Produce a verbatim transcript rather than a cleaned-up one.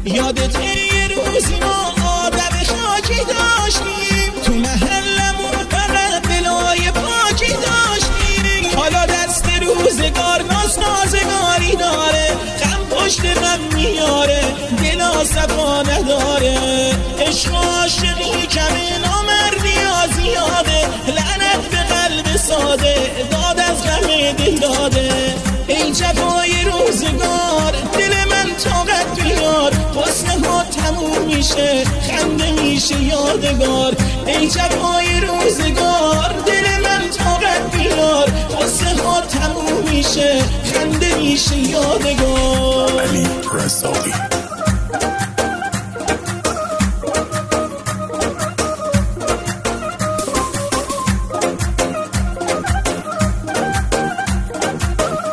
یادت یه روزی ما آدم خاکی داشتیم، تو محلمون فقط بلای پاکی داشتیم. حالا دست روزگار ناز نازگاری داره، غم پشت غم میاره، دلا صفا نداره. عشق و عاشقی کمه، نامردی ها زیاده، لعنت به قلب ساده، داد از غم دل داده. ای جفای روزگار دل من طاقت بیار، حسن ها تموم میشه خنده میشه یادگار. ای جفای روزگار دل من طاقت بیار، حسن ها تموم میشه خنده میشه یادگار. علی رضایی